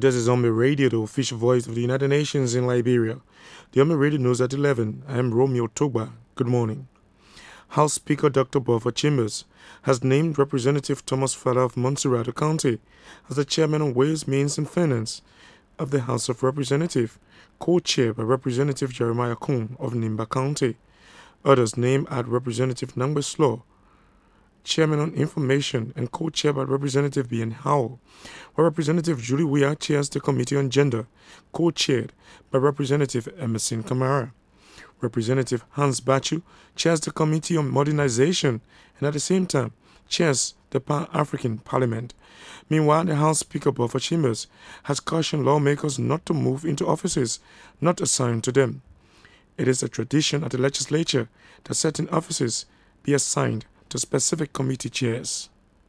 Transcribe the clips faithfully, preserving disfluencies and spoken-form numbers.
This is Omni Radio, the official voice of the United Nations in Liberia. The Omni Radio News at eleven. I am Romeo Togba. Good morning. House Speaker Doctor Buffer Chambers has named Representative Thomas Falla of Montserrat County as the chairman of Ways, Means and Finance of the House of Representatives, co-chaired by Representative Jeremiah Kuhn of Nimba County. Others named are Representative Nangbe Slaw, Chairman on Information and co-chaired by Representative B N Howell, while Representative Julie Weah chairs the Committee on Gender, co-chaired by Representative Emerson Kamara. Representative Hans Bachu chairs the Committee on Modernization and at the same time chairs the Pan-African Parliament. Meanwhile, the House Speaker Buffer Chambers has cautioned lawmakers not to move into offices not assigned to them. It is a tradition at the legislature that certain offices be assigned to specific committee chairs.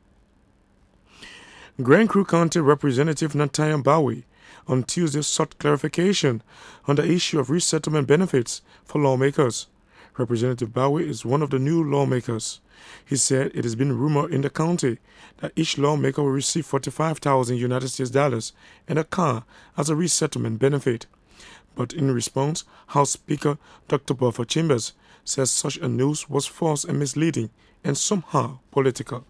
Grand Crew County Representative Nataya Bowie on Tuesday sought clarification on the issue of resettlement benefits for lawmakers. Representative Bowie is one of the new lawmakers. He said it has been rumored in the county that each lawmaker will receive forty-five thousand United States dollars and a car as a resettlement benefit. But in response, House Speaker Doctor Buffer Chambers says such a news was false and misleading and somehow political.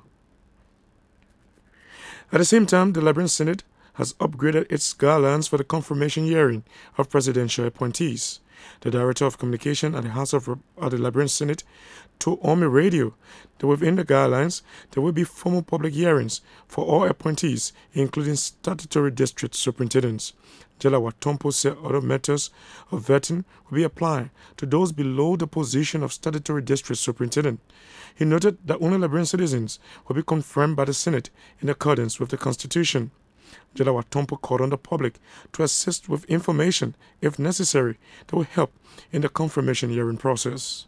At the same time, the Liberian Senate has upgraded its guidelines for the confirmation hearing of presidential appointees. The Director of Communication at the House of at the Liberian Senate told Omni Radio that within the guidelines there will be formal public hearings for all appointees, including statutory district superintendents. Jela Watompo said other methods of vetting will be applied to those below the position of statutory district superintendent. He noted that only Liberian citizens will be confirmed by the Senate in accordance with the Constitution. Jela Watompo called on the public to assist with information, if necessary, that will help in the confirmation hearing process.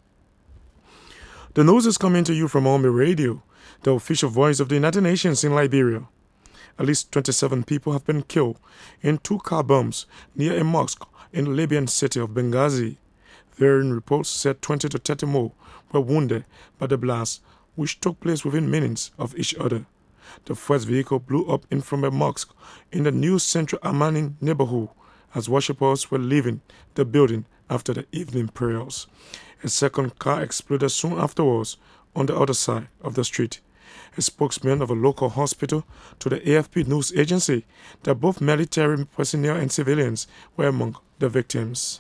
The news is coming to you from Omni Radio, the official voice of the United Nations in Liberia. At least twenty-seven people have been killed in two car bombs near a mosque in the Libyan city of Benghazi. Varying reports said twenty to thirty more were wounded by the blast, which took place within minutes of each other. The first vehicle blew up in from a mosque in the new Central Amani neighborhood as worshippers were leaving the building after the evening prayers. A second car exploded soon afterwards on the other side of the street. A spokesman of a local hospital told the A F P news agency that both military personnel and civilians were among the victims.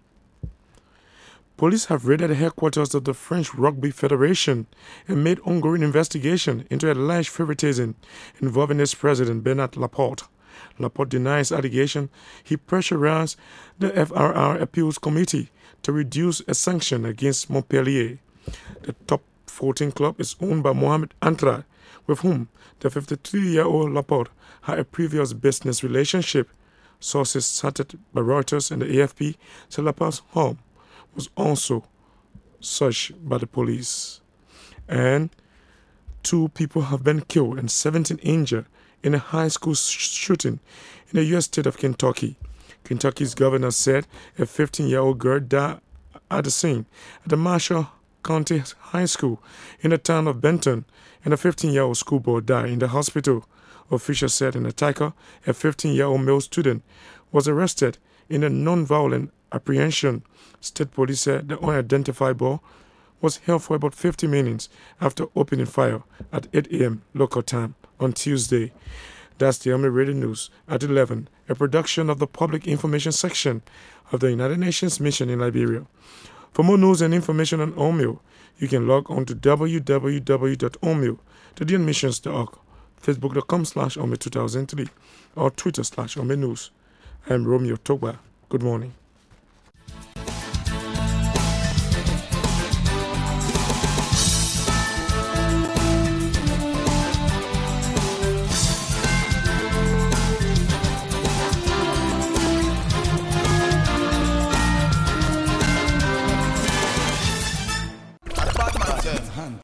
Police have raided the headquarters of the French Rugby Federation and made ongoing investigation into alleged favoritism involving its president Bernard Laporte. Laporte denies allegation he pressurized the F R R Appeals Committee to reduce a sanction against Montpellier. The top fourteen club is owned by Mohamed Antra, with whom the fifty-three-year-old Laporte had a previous business relationship. Sources cited by Reuters and the A F P say Laporte's home was also searched by the police. And two people have been killed and seventeen injured in a high school sh- shooting in the U S state of Kentucky. Kentucky's governor said a fifteen-year-old girl died at the scene at the Marshall County High School in the town of Benton, and a fifteen-year-old schoolboy died in the hospital. Officials said an attacker, a fifteen-year-old male student, was arrested in a non-violent apprehension. State police said the unidentified boy was held for about fifty minutes after opening fire at eight a.m. local time on Tuesday. That's the Omni Radio News at eleven, a production of the Public Information Section of the United Nations Mission in Liberia. For more news and information on O M I L, you can log on to w w w dot o m i l dot missions dot org, facebook.com slash omil2003, or twitter slash omilnews. I am Romeo Togba. Good morning.